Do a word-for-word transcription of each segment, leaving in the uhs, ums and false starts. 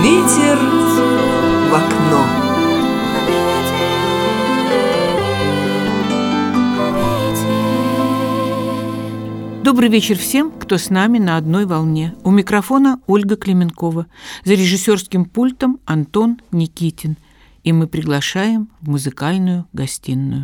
Ветер в окно. Добрый вечер всем, кто с нами на одной волне. У микрофона Ольга Клименкова. За режиссерским пультом Антон Никитин. И мы приглашаем в музыкальную гостиную.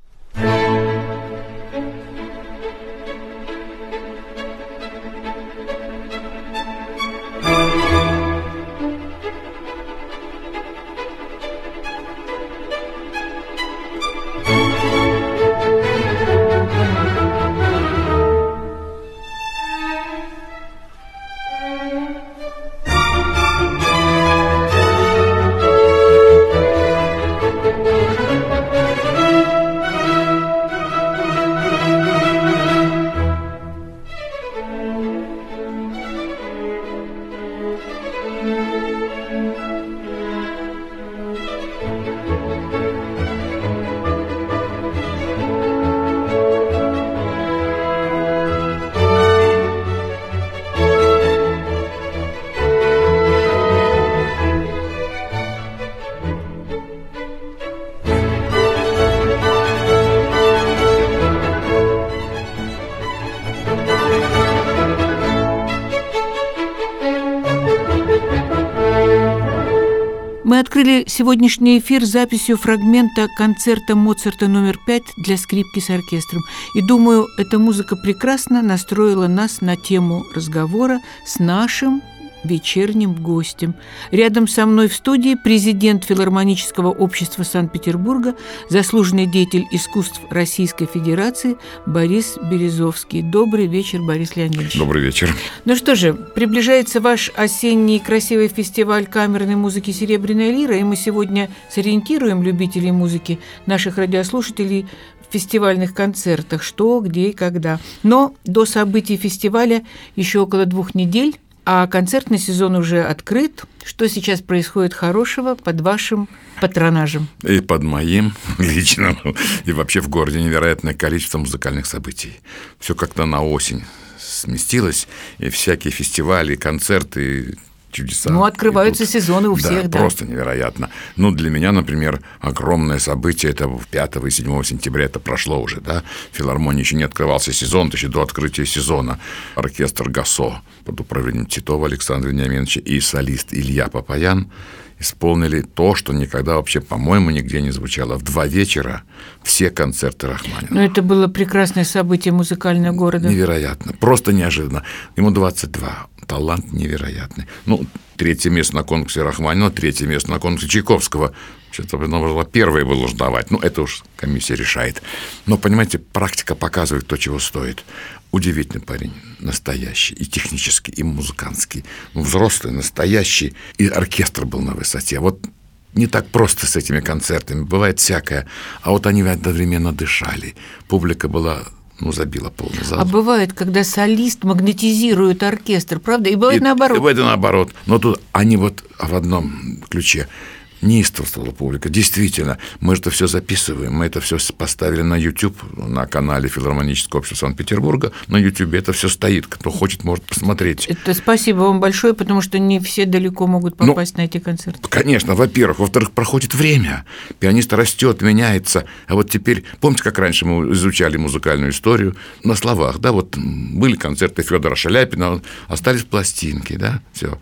Мы открыли сегодняшний эфир записью фрагмента концерта Моцарта номер пять для скрипки с оркестром. И думаю, эта музыка прекрасно настроила нас на тему разговора с нашим вечерним гостем. Рядом со мной в студии президент филармонического общества Санкт-Петербурга, заслуженный деятель искусств Российской Федерации Борис Березовский. Добрый вечер, Борис Леонидович. Добрый вечер. Ну что же, приближается ваш осенний красивый фестиваль камерной музыки «Серебряная лира», и мы сегодня сориентируем любителей музыки, наших радиослушателей, в фестивальных концертах, что, где и когда. Но до событий фестиваля еще около двух недель, а концертный сезон уже открыт. Что сейчас происходит хорошего под вашим патронажем? И под моим личным, и вообще в городе невероятное количество музыкальных событий. Все как-то на осень сместилось, и всякие фестивали, концерты, чудеса. Ну, открываются идут. сезоны у да, всех, да. Просто невероятно. Ну, для меня, например, огромное событие, это пятого и седьмого сентября, это прошло уже, да. В филармонии еще не открывался сезон, еще до открытия сезона. Оркестр ГАСО под управлением Титова Александра Вениаминовича и солист Илья Папаян исполнили то, что никогда вообще, по-моему, нигде не звучало. В два вечера все концерты Рахманинова. Ну, это было прекрасное событие музыкального города. Невероятно, просто неожиданно. Ему двадцать два. Талант невероятный. Ну, третье место на конкурсе Рахманинова, третье место на конкурсе Чайковского. Что-то было первое было давать. Ну, это уж комиссия решает. Но, понимаете, практика показывает то, чего стоит. Удивительный парень, настоящий, и технический, и музыкантский. Ну, взрослый, настоящий. И оркестр был на высоте. Вот не так просто с этими концертами. Бывает всякое. А вот они одновременно дышали. Публика была... Ну, забила полный зал. А бывает, когда солист магнетизирует оркестр, правда? И бывает и, наоборот. И бывает наоборот. Но тут они вот в одном ключе. Неистовствовала публика. Действительно, мы же это все записываем. Мы это все поставили на YouTube, на канале Филармонического общества Санкт-Петербурга. На YouTube это все стоит. Кто хочет, может посмотреть. Это спасибо вам большое, потому что не все далеко могут попасть ну, на эти концерты. Конечно, во-первых. Во-вторых, проходит время. Пианист растет, меняется. А вот теперь, помните, как раньше мы изучали музыкальную историю? На словах, да, вот были концерты Федора Шаляпина, остались пластинки, да, все.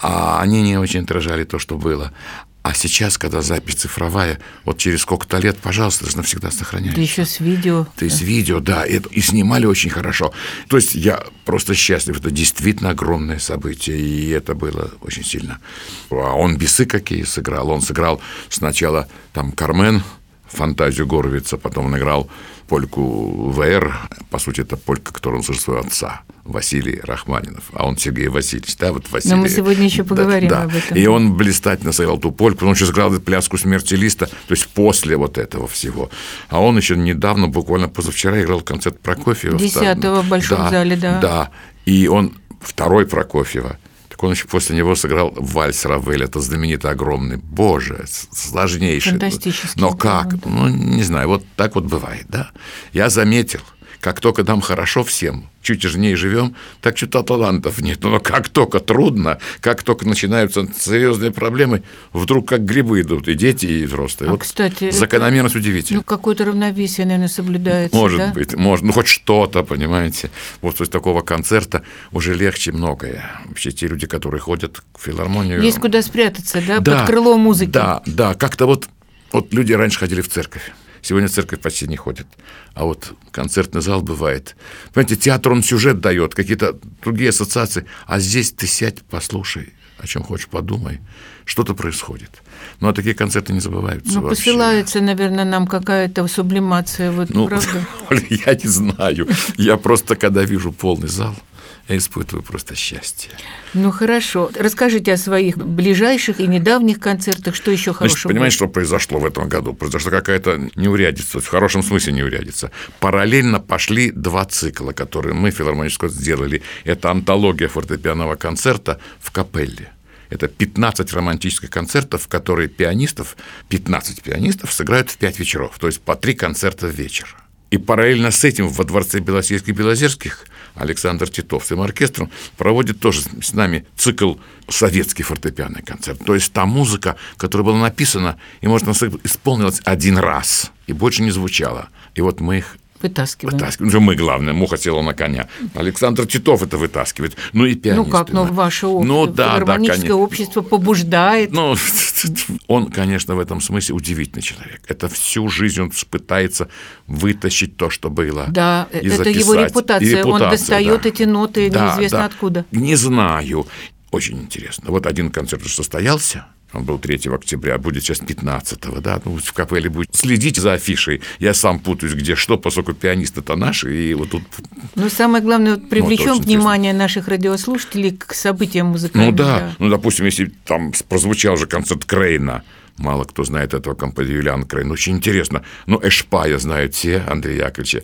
А они не очень отражали то, что было. А сейчас, когда запись цифровая, вот через сколько-то лет, пожалуйста, даже навсегда сохраняется. Да еще с видео. То есть да. видео, да, и, и снимали очень хорошо. То есть я просто счастлив, это действительно огромное событие, и это было очень сильно. А он бисы какие сыграл, он сыграл сначала там «Кармен», «Фантазию Горовица», потом он играл польку ВР, по сути, это полька, которую он слышал своего отца, Василий Рахманинов, а он Сергей Васильевич, да, вот Василий. Но мы сегодня еще поговорим да, об этом. И он блистательно сыграл ту польку, он еще сыграл пляску «Смерти Листа», то есть после вот этого всего. А он еще недавно, буквально позавчера, играл концерт Прокофьева. Десятого в Большом да, зале, да. Да, и он второй Прокофьева. Он еще после него сыграл вальс Равель, это знаменитый, огромный, боже, сложнейший. Фантастический. Но как? Ну, не знаю, вот так вот бывает, да. Я заметил, как только нам хорошо всем, чуть жнее живем, так что-то талантов нет. Но как только трудно, как только начинаются серьезные проблемы, вдруг как грибы идут, и дети, и взрослые. А, вот кстати, закономерность удивительна. Ну, какое-то равновесие, наверное, соблюдается, Может да? быть, может, ну, хоть что-то, понимаете. Вот после такого концерта уже легче многое. Вообще, те люди, которые ходят в филармонию... Есть куда спрятаться, да, да, под крыло музыки. Да, да, как-то вот, вот люди раньше ходили в церковь. Сегодня в церковь почти не ходят. А вот концертный зал бывает. Понимаете, театр, он сюжет дает, какие-то другие ассоциации. А здесь ты сядь, послушай, о чем хочешь, подумай. Что-то происходит. Ну, а такие концерты не забываются Ну, вообще. посылается, наверное, нам какая-то сублимация, вот, Ну, правда? я не знаю. Я просто, когда вижу полный зал, я испытываю просто счастье. Ну, хорошо. Расскажите о своих ближайших и недавних концертах, что еще хорошего? Значит, понимаете, что произошло в этом году? Произошла какая-то неурядица, в хорошем смысле неурядица. Параллельно пошли два цикла, которые мы, филармонически, сделали. Это антология фортепианного концерта в капелле. Это пятнадцать романтических концертов, в которые пианистов, пятнадцать пианистов сыграют в пять вечеров, то есть по три концерта в вечер. И параллельно с этим во дворце Белосельских-Белозерских Александр Титов с своим оркестром проводит тоже с нами цикл «Советский фортепианный концерт». То есть та музыка, которая была написана и, можно сказать, исполнилась один раз и больше не звучала. И вот мы их Вытаскиваем. Вытаскиваем. Ну, мы, главное, муха села на коня. Александр Титов это вытаскивает. Ну, и пианисты. Ну, как, ну, ваше общество, ну, да, филармоническое да, общество побуждает. Ну, он, конечно, в этом смысле удивительный человек. Это всю жизнь он пытается вытащить то, что было. Да, и это записать. его репутация. И репутация, он достает да. эти ноты да, неизвестно да. откуда. Не знаю. Очень интересно. Вот один концерт уже состоялся. Он был третьего октября, будет сейчас пятнадцатого, да, ну, в капелле будет. Следите за афишей, я сам путаюсь, где что, поскольку пианисты-то наши, и вот тут... Ну, самое главное, вот привлечем вот, внимание наших радиослушателей к событиям музыкальным. Ну да. да, ну, допустим, если там прозвучал же концерт Крейна, мало кто знает этого композитора, Юлиан Крейн, очень интересно, ну, Эшпая знают все, Андрея Яковлевича,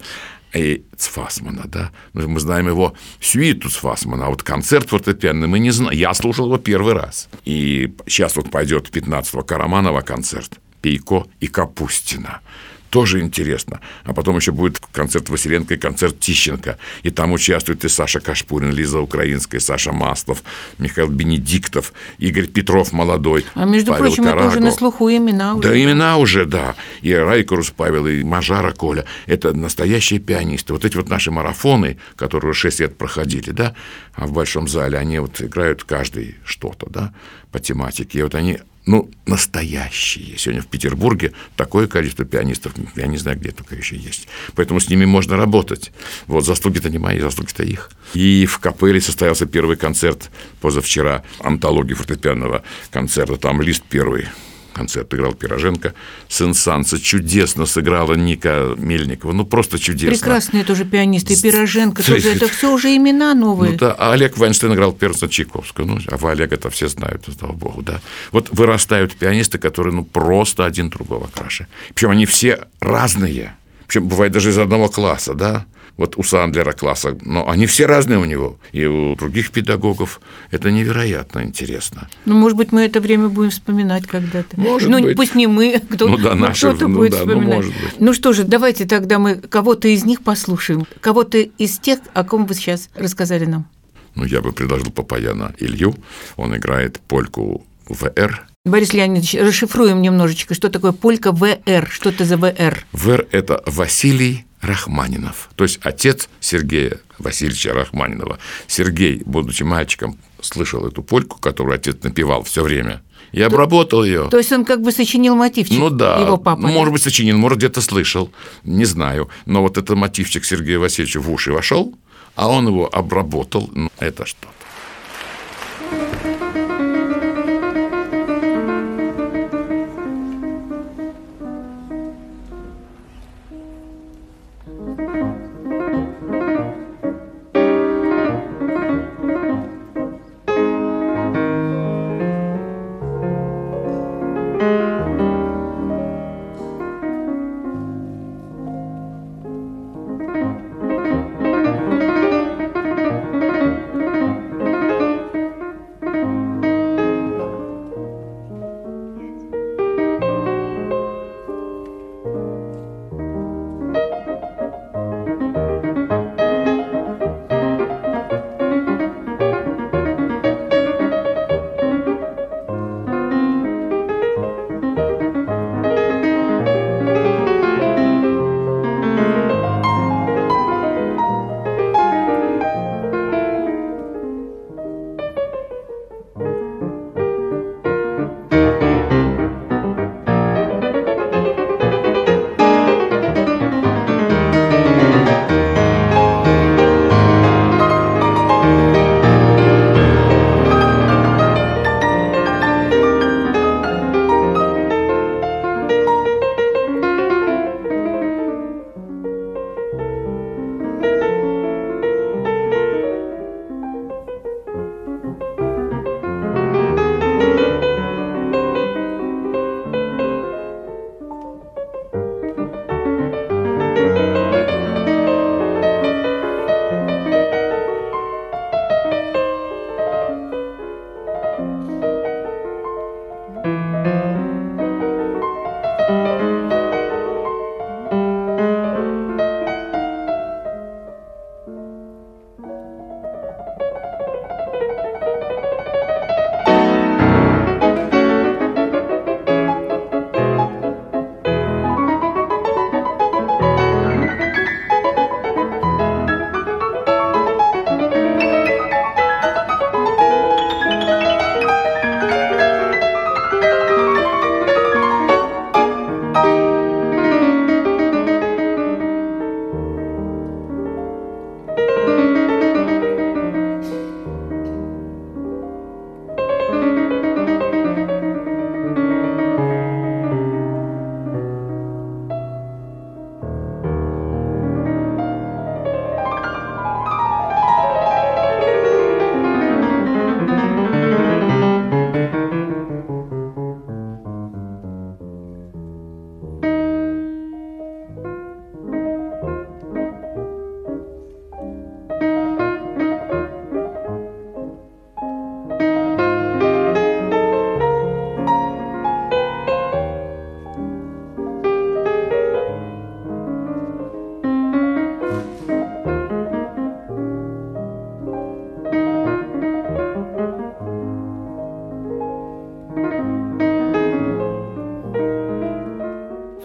и Цфасмана, да, мы знаем его сюиту Цфасмана, а вот концерт фортепианный мы не знаем, я слушал его первый раз, и сейчас вот пойдет пятнадцатого Караманова концерт, Пейко и Капустина. Тоже интересно. А потом еще будет концерт Василенко и концерт Тищенко. И там участвуют и Саша Кашпурин, Лиза Украинская, Саша Маслов, Михаил Бенедиктов, Игорь Петров молодой. А между Павел прочим, Караго. это уже на слуху имена. Да, уже. имена уже, да. И Райкорус Павел, и Мажара Коля. Это настоящие пианисты. Вот эти вот наши марафоны, которые уже шесть лет проходили, да, а в большом зале, они вот играют каждый что-то, да, по тематике. И вот они... Ну, настоящие. Сегодня в Петербурге такое количество пианистов, я не знаю, где только еще есть. Поэтому с ними можно работать. Вот, заслуги-то не мои, заслуги-то их. И в капелле состоялся первый концерт позавчера, антологии фортепианного концерта. Там лист первый. Концерт играл Пироженко, сын Санса. Чудесно сыграла Ника Мельникова. Ну, просто чудесно. Прекрасные тоже пианисты. И Пироженко тоже. Это все уже имена новые. Ну, да, а Олег Вайнштейн играл Перса Чайковского. Ну, а вы Олега-то все знают, слава богу, да. Вот вырастают пианисты, которые, ну, просто один другого краше. Причем они все разные. Причем бывает даже из одного класса, да. Вот у Сандлера класса, но они все разные у него. И у других педагогов это невероятно интересно. Ну, может быть, мы это время будем вспоминать когда-то. Может ну, быть. пусть не мы, кто, ну, да, но наши, кто-то ну, будет да, вспоминать. Ну, может быть. Ну что же, давайте тогда мы кого-то из них послушаем. Кого-то из тех, о ком вы сейчас рассказали нам. Ну, я бы предложил Папаяна Илью. Он играет польку ВР. Борис Леонидович, расшифруем немножечко, что такое полька ВР, что это за ВР? ВР – это Василий Рахманинов, то есть отец Сергея Васильевича Рахманинова. Сергей, будучи мальчиком, слышал эту польку, которую отец напевал все время, и обработал ее. То есть он как бы сочинил мотивчик, ну, да, его папа? Может быть, сочинил, может, где-то слышал, не знаю. Но вот этот мотивчик Сергея Васильевича в уши вошел, а он его обработал. Ну, это что-то.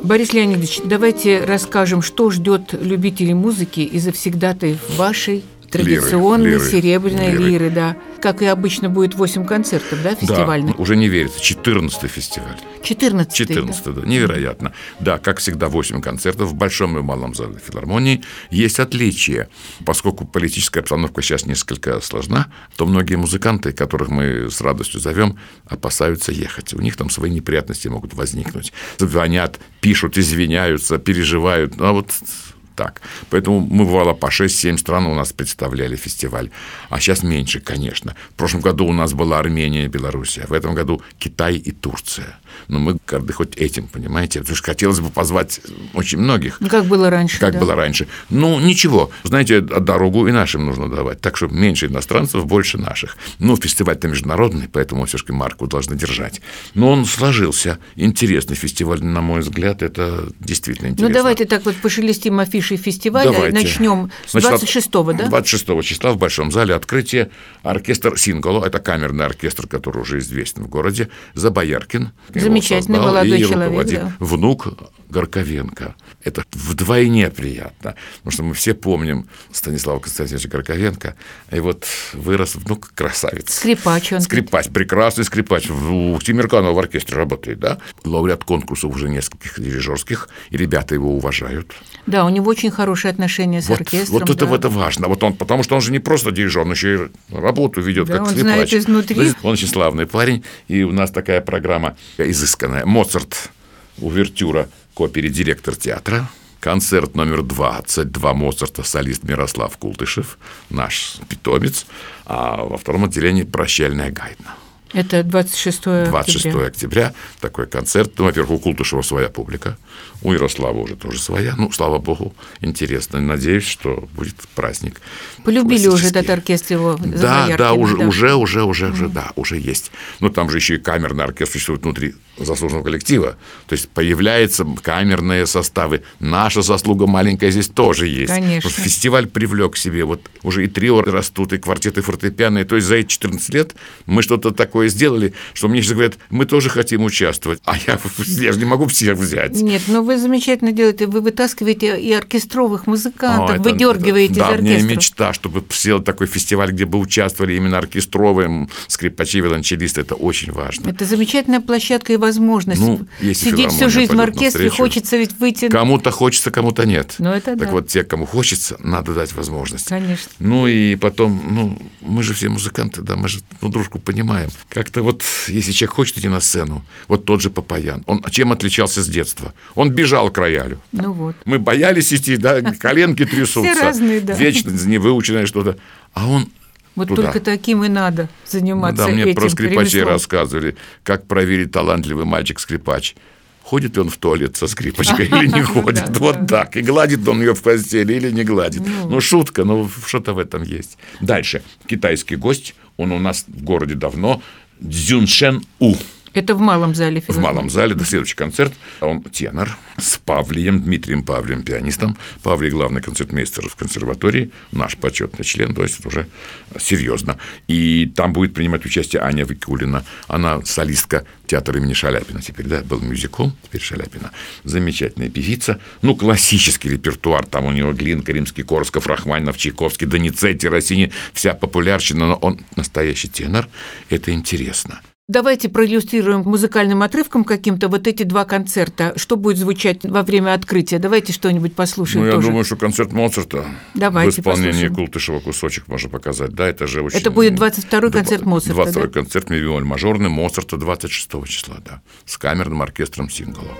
Борис Леонидович, давайте расскажем, что ждет любителей музыки и завсегдатаев вашей традиционной лиры, серебряной лиры. лиры, да. Как и обычно, будет восемь концертов, да, фестивальных? Да, уже не верится, четырнадцатый фестиваль. четырнадцатый, четырнадцатый, да, да, невероятно. Да, как всегда, восемь концертов в Большом и Малом зале филармонии. Есть отличие. Поскольку политическая обстановка сейчас несколько сложна, то многие музыканты, которых мы с радостью зовем, опасаются ехать. У них там свои неприятности могут возникнуть. Звонят, пишут, извиняются, переживают. Ну, а вот... Так. Поэтому мы, бывало, по шесть-семь стран у нас представляли фестиваль. А сейчас меньше, конечно. В прошлом году у нас была Армения и Белоруссия. В этом году Китай и Турция. Но мы горды хоть этим, понимаете? Потому что хотелось бы позвать очень многих. Как было раньше. Как да. было раньше. Ну, ничего. Знаете, дорогу и нашим нужно давать. Так что меньше иностранцев, больше наших. Ну, фестиваль-то международный, поэтому все-таки марку должны держать. Но он сложился. Интересный фестиваль, на мой взгляд. Это действительно интересно. Ну, давайте так вот пошелестим афишей фестиваля. Давайте. Начнем с двадцать шестого, да? двадцать шестого числа в Большом зале открытие. Оркестр «Синголо». Это камерный оркестр, который уже известен в городе. Забояркин. Замечательный молодой человек, да. Внук Горковенко. Это вдвойне приятно, потому что мы все помним Станислава Константиновича Горковенко, и вот вырос внук красавец. Скрипач он. Скрипач, прекрасный скрипач. У Тимирканова в оркестре работает, да? Лауреат конкурсов уже нескольких дирижерских, и ребята его уважают. Да, у него очень хорошие отношения с вот, оркестром. Вот это, да. это важно. Вот он, потому что он же не просто дирижер, он еще и работу ведет, да, как он скрипач. Знает изнутри. Он очень славный парень, и у нас такая программа изысканная. Моцарт, увертюра к опере «Директор театра». Концерт номер двадцать два Моцарта, солист Мирослав Култышев, наш питомец, а во втором отделении «Прощальная гайдна». Это двадцать шестое октября. двадцать шестое октября такой концерт. Ну, во-первых, у Култышева своя публика, у Ярослава уже тоже своя. Ну, слава богу, интересно. Надеюсь, что будет праздник. Полюбили уже этот оркестр его. Да, да, уже, да, уже, уже, уже, mm. уже, да, уже есть. Ну, там же еще и камерный оркестр существует внутри заслуженного коллектива. То есть появляются камерные составы. Наша заслуга маленькая здесь тоже есть. Конечно. Фестиваль привлек к себе. Вот уже и трио растут, и квартеты фортепианные. То есть за эти четырнадцать лет мы что-то такое сделали, что мне сейчас говорят, мы тоже хотим участвовать. А я, я же не могу всех взять. Нет, но вы замечательно делаете. Вы вытаскиваете и оркестровых музыкантов, О, выдергиваете это, из оркестра. Да, мне мечта, чтобы сделать такой фестиваль, где бы участвовали именно оркестровые скрипачи, виолончелисты. Это очень важно. Это замечательная площадка и возможность. Ну, сидеть всю жизнь в оркестре, хочется ведь выйти... Кому-то хочется, кому-то нет. Ну, это так да. вот, те, кому хочется, надо дать возможность. Конечно. Ну, и потом, ну, мы же все музыканты, да, мы же ну, дружку понимаем. Как-то вот, если человек хочет идти на сцену, вот тот же Папаян, он чем отличался с детства? Он бежал к роялю. Ну вот. Мы боялись идти, да, коленки трясутся. Все разные, да. Вечно невыученное что-то. А он Вот туда. Только таким и надо заниматься этим. Да, мне этим про скрипачей ремеслом. рассказывали, как проверить талантливый мальчик-скрипач. Ходит ли он в туалет со скрипочкой или не ходит? Вот так. И гладит он ее в постели или не гладит. Ну, шутка, но что-то в этом есть. Дальше. Китайский гость. Он у нас в городе давно. Цзюньшэн У. Это в малом зале филармонии. В малом зале, до следующий концерт. Он тенор с Павлием, Дмитрием Павлием, пианистом. Павлий главный концертмейстер в консерватории, наш почетный член, то есть это уже серьезно. И там будет принимать участие Аня Викулина. Она солистка театра имени Шаляпина. Теперь, да, был мюзикл, теперь Шаляпина. Замечательная певица. Ну, классический репертуар. Там у него Глинка, Римский-Корсаков, Рахманинов, Чайковский, Доницетти, Россини. Вся популярщина, но он настоящий тенор. Это интересно. Давайте проиллюстрируем музыкальным отрывком каким-то вот эти два концерта. Что будет звучать во время открытия? Давайте что-нибудь послушаем. Ну, я тоже. думаю, что концерт Моцарта Давайте в исполнении послушаем. Култышева кусочек можно показать. Да, это же очень... Это будет двадцать второй концерт Моцарта, двадцать второй да? концерт ми бемоль мажорный Моцарта двадцать шестого числа, да, с камерным оркестром «Синголо».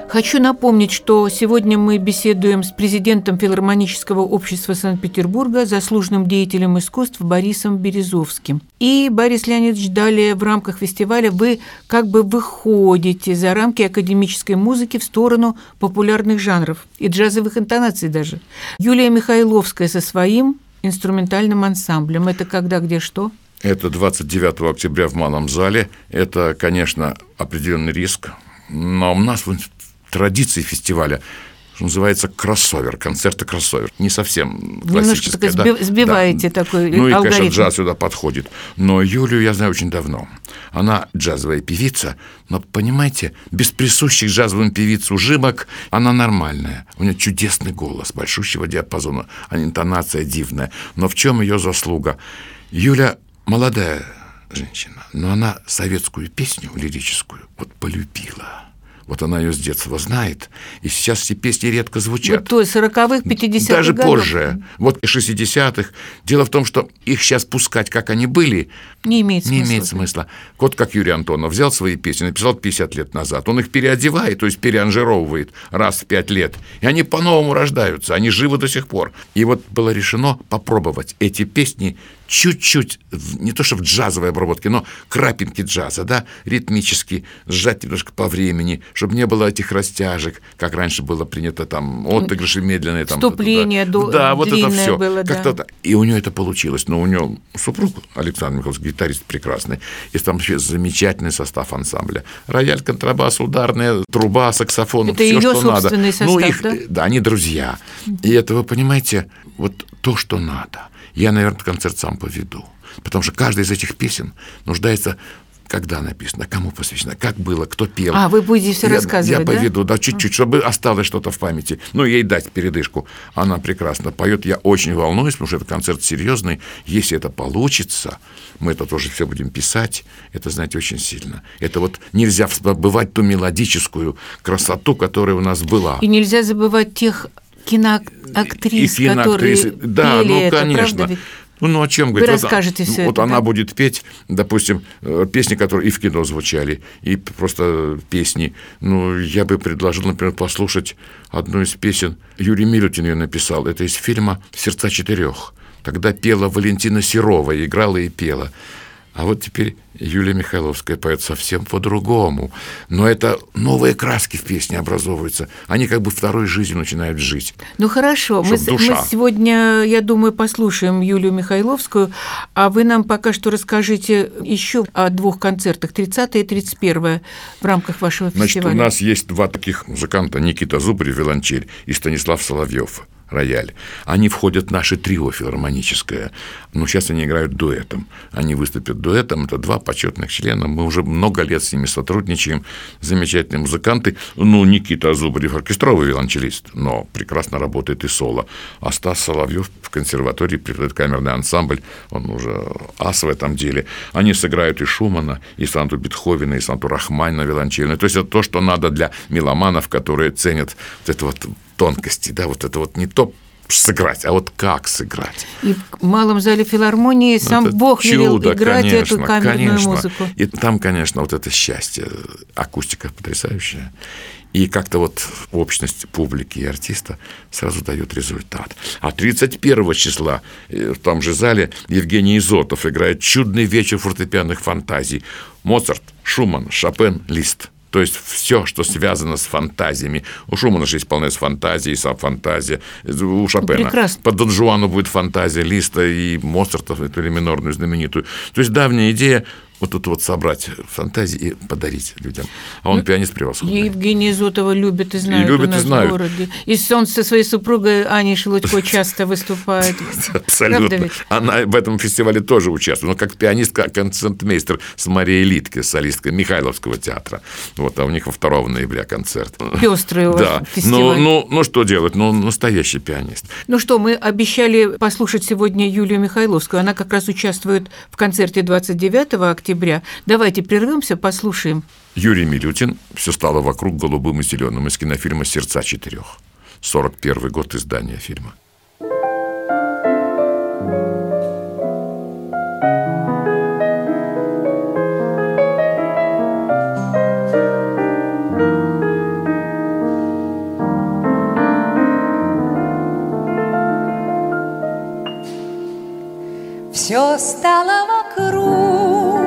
Хочу напомнить, что сегодня мы беседуем с президентом филармонического общества Санкт-Петербурга, заслуженным деятелем искусств Борисом Березовским. И, Борис Леонидович, далее в рамках фестиваля вы как бы выходите за рамки академической музыки в сторону популярных жанров и джазовых интонаций даже. Юлия Михайловская со своим инструментальным ансамблем. Это когда, где, что? Это двадцать девятого октября в Малом зале. Это, конечно, определенный риск, но у нас в традиции фестиваля, что называется, кроссовер, концерты кроссовер. Не совсем классическое. Немножко да? сбиваете да. такой ну, алгоритм. Ну и, конечно, джаз сюда подходит. Но Юлию я знаю очень давно. Она джазовая певица, но, понимаете, без присущих джазовым певиц ужимок она нормальная. У нее чудесный голос, большущего диапазона, а интонация дивная. Но в чем ее заслуга? Юля молодая женщина, но она советскую песню лирическую вот полюбила. Вот она ее с детства знает, и сейчас все песни редко звучат. Вот то есть сороковых, пятидесятых Даже годов. позже, вот и шестидесятых. Дело в том, что их сейчас пускать, как они были, не имеет смысла. Не имеет смысла. Вот как Юрий Антонов взял свои песни, написал пятьдесят лет назад. Он их переодевает, то есть переанжировывает раз в пять лет. И они по-новому рождаются, они живы до сих пор. И вот было решено попробовать эти песни чуть-чуть, не то что в джазовой обработке, но крапинки джаза, да, ритмически, сжать немножко по времени, чтобы не было этих растяжек, как раньше было принято, там, отыгрыши медленные. Там, вступление да, до, да, вот это все. Было, как-то да. И у нее это получилось. Но у нее супруг Александр Михайлович, гитарист прекрасный, и там вообще замечательный состав ансамбля. Рояль, контрабас, ударная, труба, саксофон, это все, ее что надо. собственный состав, ну, их, да? Да, они друзья. И это, вы понимаете, вот то, что надо. Я, наверное, концерт сам поведу. Потому что каждая из этих песен нуждается, когда написано, кому посвящено, как было, кто пел. А, вы будете все я, рассказывать, Я поведу, да, да чуть-чуть, чтобы осталось что-то в памяти. Ну, ей дать передышку. Она прекрасно поет. Я очень волнуюсь, потому что этот концерт серьезный. Если это получится, мы это тоже все будем писать. Это, знаете, очень сильно. Это вот нельзя забывать ту мелодическую красоту, которая у нас была. И нельзя забывать тех киноактрис, и киноактрисы, которые да, пели ну, это, конечно. правда ведь? Ну, ну, о чем Вы говорить? расскажете вот, все вот это, она да? будет петь, допустим, песни, которые и в кино звучали, и просто песни. Ну, я бы предложил, например, послушать одну из песен. Юрий Милютин ее написал. Это из фильма «Сердца четырех». Тогда пела Валентина Серова, играла и пела. А вот теперь Юлия Михайловская поет совсем по-другому. Но это новые краски в песне образовываются. Они как бы второй жизнью начинают жить. Ну хорошо, мы, мы сегодня, я думаю, послушаем Юлию Михайловскую, а вы нам пока что расскажите еще о двух концертах, тридцатое и тридцать первое в рамках вашего фестиваля. Значит, у нас есть два таких музыканта, Никита Зубарев, виолончель, и Станислав Соловьев, рояль. Они входят в наше трио филармоническое, но сейчас они играют дуэтом. Они выступят дуэтом, это два почетных члена, мы уже много лет с ними сотрудничаем, замечательные музыканты. Ну, Никита Зубарев оркестровый виолончелист, но прекрасно работает и соло. А Стас Соловьев в консерватории преподает камерный ансамбль, он уже ас в этом деле. Они сыграют и Шумана, и Санту Бетховена, и Санту Рахманина виолончельную. То есть это то, что надо для меломанов, которые ценят вот это вот тонкости, да, вот это вот не то сыграть, а вот как сыграть. И в Малом зале филармонии ну, сам Бог велел играть конечно, эту камерную конечно. музыку. И там, конечно, вот это счастье, акустика потрясающая. И как-то вот общность публики и артиста сразу дает результат. А тридцать первого числа в том же зале Евгений Изотов играет «Чудный вечер фортепианных фантазий». Моцарт, Шуман, Шопен, Лист. То есть все, что связано с фантазиями. У Шумана же исполняется фантазия, и сам фантазия. У Шопена прекрасно. По Дон Жуану будет фантазия, Листа и Моцарта, эту ре минорную знаменитую. То есть давняя идея вот тут вот собрать фантазии и подарить людям. А он ну, пианист превосходный. Евгения Изотова любят и знают и любят, у нас и знают. в городе. И он со своей супругой Аней Шелудько часто выступает. Абсолютно. Она в этом фестивале тоже участвует. Но как пианистка, концертмейстер с Марией Литке, солисткой Михайловского театра. Вот, а у них во второго ноября концерт. Пестрый у вас да. фестиваль. Ну, ну, ну, что делать? Ну, настоящий пианист. Ну что, мы обещали послушать сегодня Юлию Михайловскую. Она как раз участвует в концерте двадцать девятого октября. Давайте прервемся, послушаем. Юрий Милютин «Все стало вокруг голубым и зеленым» из кинофильма «Сердца четырех». сорок первый год издания фильма. все стало вокруг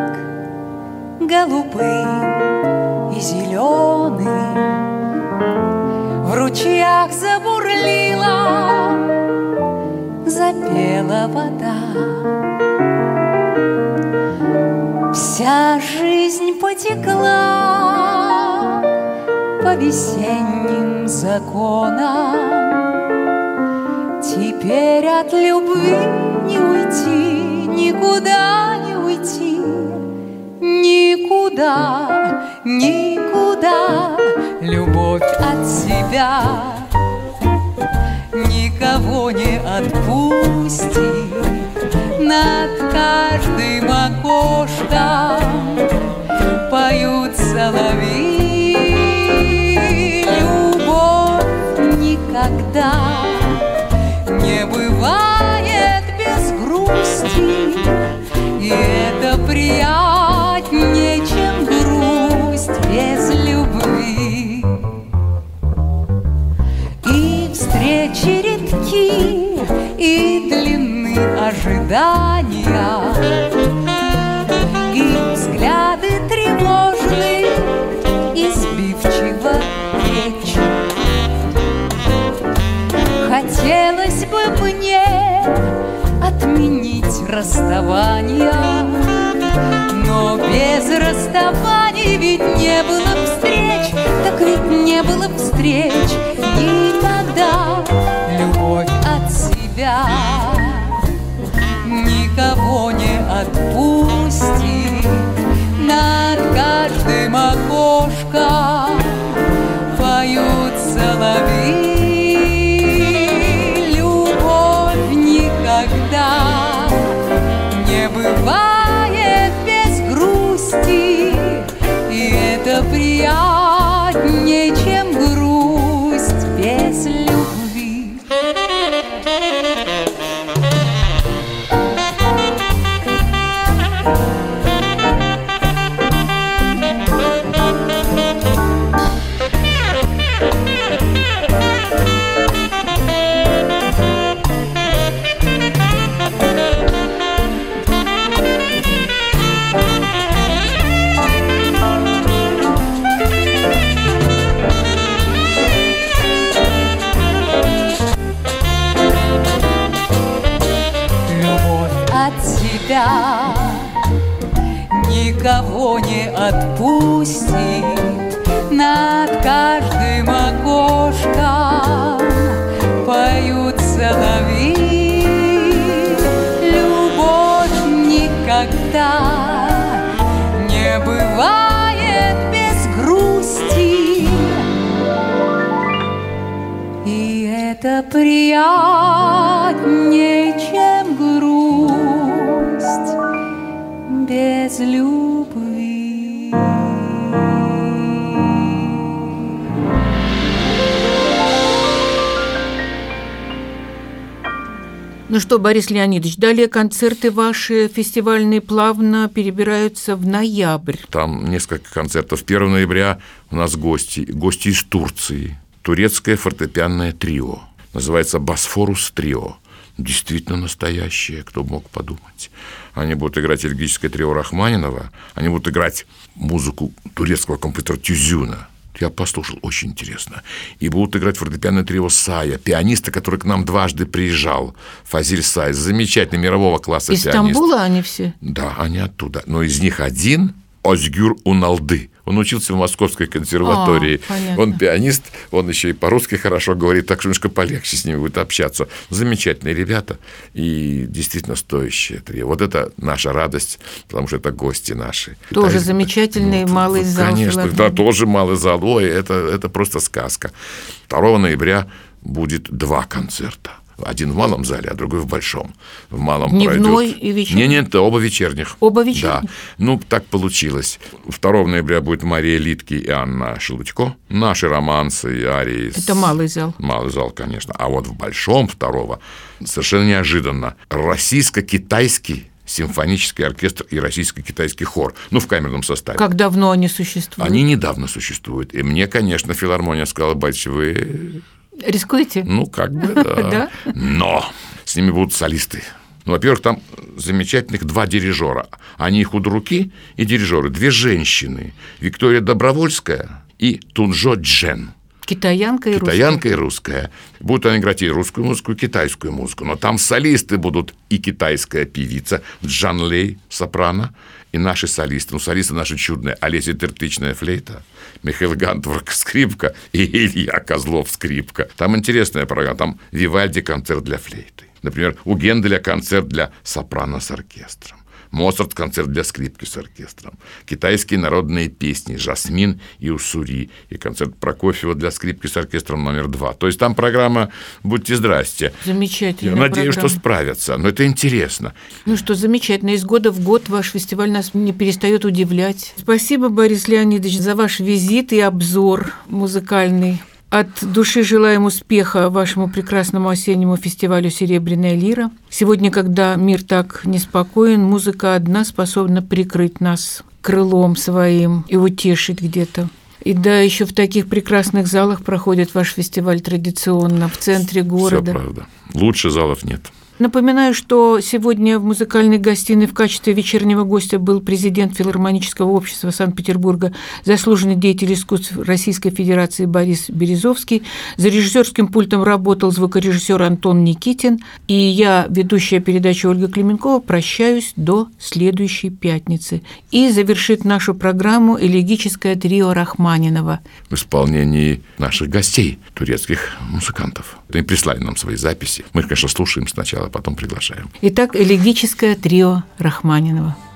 голубым и зеленым, в ручьях забурлила, запела вода. Вся жизнь потекла по весенним законам. Теперь от любви не уйти, никуда не уйти, никуда, никуда. Любовь от себя никого не отпустит. Над каждым окошком поют соловьи. Любовь никогда не бывает без грусти, и это приятнее, чем грусть без любви. И встречи редки, и длинны ожидания, и взгляды тревожны, и сбивчиво речь. Хотелось бы мне отменить расставание, но без расставаний ведь не было встреч, так ведь не было встреч никогда. Любовь от себя никого не отпустит. Над каждым окошком поют соловьи. Никогда не бывает без грусти, и это приятнее, чем грусть без любви. Никого не отпустит. Над каждым окошком поют соловьи. Любовь никогда не бывает без грусти, и это приятнее, чем грусть без любви. Ну что, Борис Леонидович, далее концерты ваши фестивальные плавно перебираются в ноябрь. Там несколько концертов. первого ноября у нас гости, гости из Турции. Турецкое фортепианное трио. Называется «Босфорус трио». Действительно настоящее, кто мог подумать. Они будут играть элегическое трио Рахманинова, они будут играть музыку турецкого композитора Тюзюна. Я послушал, очень интересно. И будут играть фортепианное трио Сая, пианиста, который к нам дважды приезжал, Фазиль Сай, замечательный мирового класса из пианист. Из Стамбула они все? Да, они оттуда. Но из них один Озгюр Уналды. Он учился в Московской консерватории. А, он пианист, он еще и по-русски хорошо говорит, так что немножко полегче с ними будет общаться. Замечательные ребята и действительно стоящие трио. Вот это наша радость, потому что это гости наши. Тоже да, замечательный ну, малый зал. Конечно, да, тоже малый зал. Ой, это, это просто сказка. второго ноября будет два концерта. Один в малом зале, а другой в большом. В малом дневной пройдет... и вечерний? Нет, нет, оба вечерних. Оба вечерних? Да. Ну, так получилось. второго ноября будет Мария Литки и Анна Шелудько. Наши романсы и арии. Это малый зал. Малый зал, конечно. А вот в большом второго совершенно неожиданно российско-китайский симфонический оркестр и российско-китайский хор. Ну, в камерном составе. Как давно они существуют? Они недавно существуют. И мне, конечно, филармония сказала: батя, вы... Рискуете? Ну, как бы, да. Но с ними будут солисты. Ну, во-первых, там замечательных два дирижера. Они худруки и дирижеры. Две женщины. Виктория Добровольская и Тунжо Джен. Китаянка и Китаянка русская. и русская. Будут они играть и русскую музыку, и китайскую музыку. Но там солисты будут и китайская певица Джан Лей, сопрано, и наши солисты. Ну, солисты наши чудные. Олеся Тертычная, флейта, Михаил Гантворк, скрипка, и Илья Козлов, скрипка. Там интересная программа. Там Вивальди концерт для флейты. Например, у Генделя концерт для сопрано с оркестром. Моцарт концерт для скрипки с оркестром. Китайские народные песни «Жасмин» и «Уссури». И концерт Прокофьева для скрипки с оркестром номер два. То есть там программа «Будьте здрасте». Замечательно. Я надеюсь, что справятся. Но это интересно. Ну что, замечательно. Из года в год ваш фестиваль нас не перестает удивлять. Спасибо, Борис Леонидович, за ваш визит и обзор музыкальный. От души желаем успеха вашему прекрасному осеннему фестивалю «Серебряная лира». Сегодня, когда мир так неспокоен, музыка одна способна прикрыть нас крылом своим и утешить где-то. И да, еще в таких прекрасных залах проходит ваш фестиваль традиционно, в центре города. Все правда. Лучше залов нет. Напоминаю, что сегодня в музыкальной гостиной в качестве вечернего гостя был президент филармонического общества Санкт-Петербурга, заслуженный деятель искусств Российской Федерации Борис Березовский. За режиссерским пультом работал звукорежиссер Антон Никитин. И я, ведущая передачи Ольга Клименкова, прощаюсь до следующей пятницы. И завершит нашу программу элегическое трио Рахманинова. В исполнении наших гостей, турецких музыкантов. Они прислали нам свои записи. Мы их, конечно, слушаем сначала, а потом приглашаем. Итак, элегическое трио Рахманинова.